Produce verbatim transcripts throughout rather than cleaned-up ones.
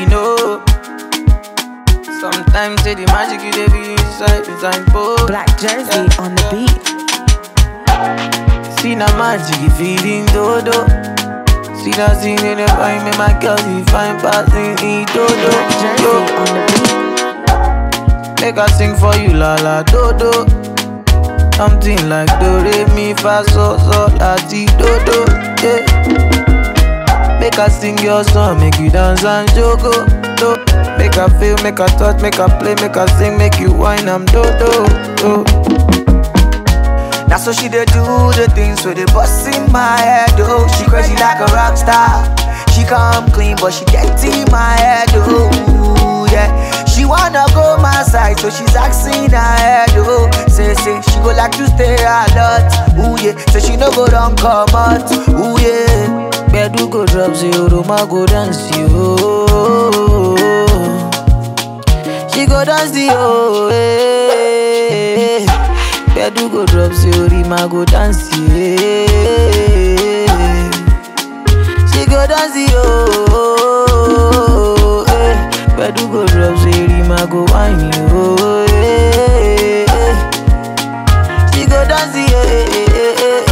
you know. Sometimes say the magic you dey be inside is both. Black Jersey yeah. on the beat. See na magic you feeling dodo. See that scene in the find me my girl you find passing in dodo. Black Jersey Yo. on the beat. Make I sing for you la la dodo. Something like do re mi fa so so la ti dodo. Yeah. Make I sing your song, make you dance and jogo. Do. Make I feel, make I touch, make I play, make I sing, make you whine, I'm dodo. Do. That's how she dey do the things where they bust in my head, oh. She crazy like a rock star. She come clean, but she get in my head, oh. Yeah. She wanna go my side, so she's asking her head, oh. Say, say, she go like to stay a lot, ooh yeah. So she no go down come out, ooh yeah. Bedu go drop, say, Roma go dance, yo. She go dance, yo, eh. Bedu go drop, say, Rima go dance, yeah. She go dance, yo, eh. Bedu go drop, say, Rima go wine, yo, eh. She go dance, yeah.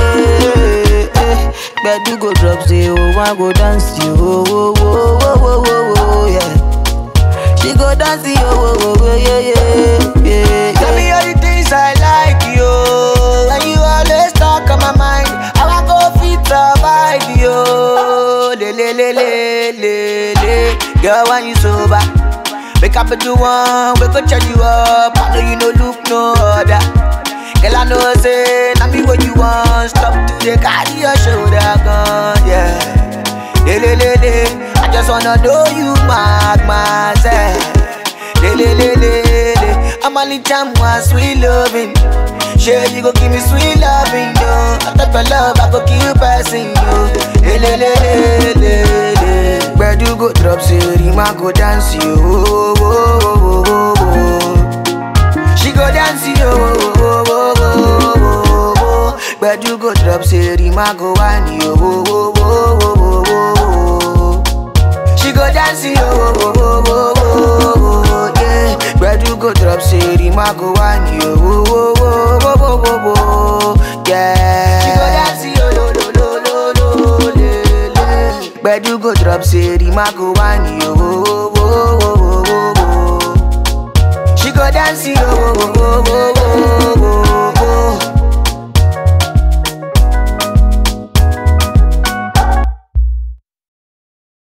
Bedu go drop, say, oh, I go dance, yo, oh, oh, oh, oh, oh, yeah. She go dance, yo, oh, oh, oh, yeah, yeah, yeah. Tell me all the things I like, yo. When you always talk on my mind, how I go fit survive, yo. Le, le, le, le, le, le. Girl, when you sober, wake up at the one, we go charge you up. I know you no look no other. Girl, I know say, now me what you want. Stop to the carry your shoulder gun, yeah. Le, le, le, le. I just wanna know you mark myself. Le, le, le, le, le. I'm only time one sweet loving. Sure, you go give me sweet loving, yo. I thought for love, I go keep passing you. Le, le, le, le, le, le. Where do go drop, say, Rima go dance, yo. Oh, oh, oh, oh, oh. She go dance, yo. Oh, oh, oh, oh, oh, oh. Where do go drop, say, Rima go wine, yo. Oh, oh, oh, oh, oh, oh. She go dance, yo. Oh, oh, oh, oh, oh, yeah. Where do go drop, say, Rima go wine, yo. Oh, oh, oh, oh, oh, oh, oh, yeah. She go dance, yo. Lo, lo, lo, lo, lo, le, le. Where do go drop, say, Rima go wine, yo. Oh, oh, oh, oh, oh, oh. She go dance, yo. Oh, oh, oh, oh, oh.